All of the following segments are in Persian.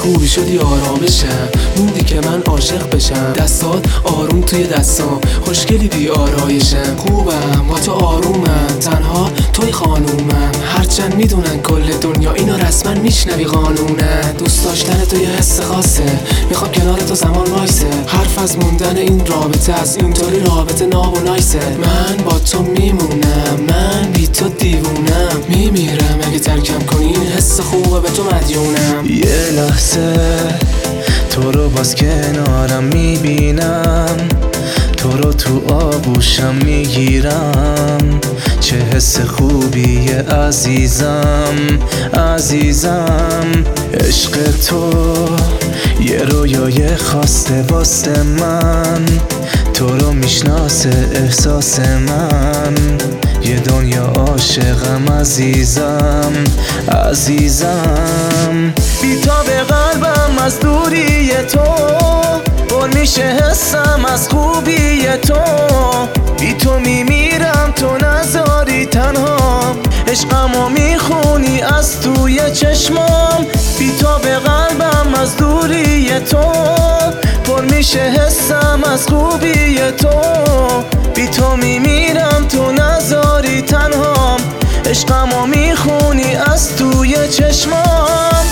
خوبی شدی آرامشم، موندی که من عاشق بشم. دستات آروم توی دستام، خوشگلی بی آرایشم. خوبم با تو آرومم، تنها توی خانومم. هرچند میدونن کل دنیا اینو رسما میشنوی قانونه. دوست داشتن تو یه حس خاصه، میخوام کنار تو زمان وایسه. حرف از موندن این رابطه، از اینطوری رابطه ناب و نایسه. من با تو میمونم، من بی تو دیوونم. میمیرم اگه ترکم کنی، این حس خوبه به تو مدیونم. یه لحظه تو رو باز کنارم میبینم، تو رو تو آغوشم میگیرم. چه حس خوبیه عزیزم، عزیزم. عشق تو یه رویای خاصه واسه من، تو رو میشناسه احساس من. یه دنیا عاشقم عزیزم، عزیزم. بی‌تاب قلبم از دوری تو، پر میشه حسم از خوبی تو. بی تو میمیرم تو نذاری تنها، عشقمو میخونی از توی چشمام. بی‌تاب قلبم از دوری تو، پر میشه حسم از خوبی تو. بی تو میمیرم تو نذاری تنها، عشقمو میخونی از توی چشمام.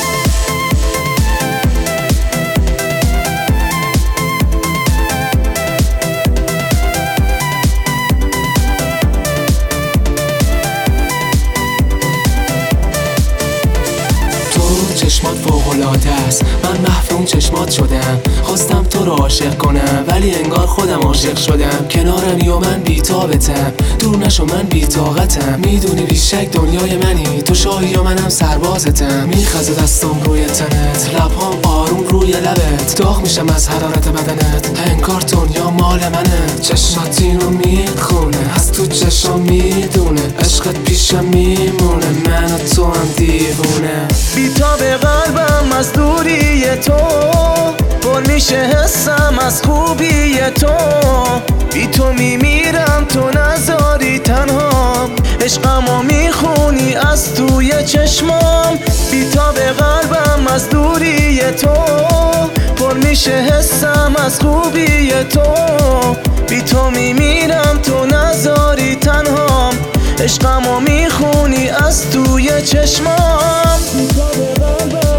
چشمات فوق‌العاده است، من محو اون چشمات شدم. خواستم تو رو عاشق کنم، ولی انگار خودم عاشق شدم. کنارمی و من بی‌تابتم، دور نشو من بی‌طاقتم. میدونی بیشک دنیای منی، تو شاهی و منم سربازتم. میخزه دستم روی تنت، لبهام آروم روی لبت. داغ میشم از حرارت بدنت، انگار دنیا مال منه. چشمات اینو میخونه، از تو چشم میدونه. عشقت پیشم میمونه، من و تو هم دیوونه. بی‌تاب قلبم از دوری تو، پر میشه حسم از خوبی تو. بی تو میمیرم تو نذاری تنها، عشقمو میخونی از توی چشمام. بی‌تاب قلبم از دوری تو، پر میشه حسم از خوبی تو. بی تو میمیرم تو نذاری تنها، عشقمو میخونی از توی چشمام.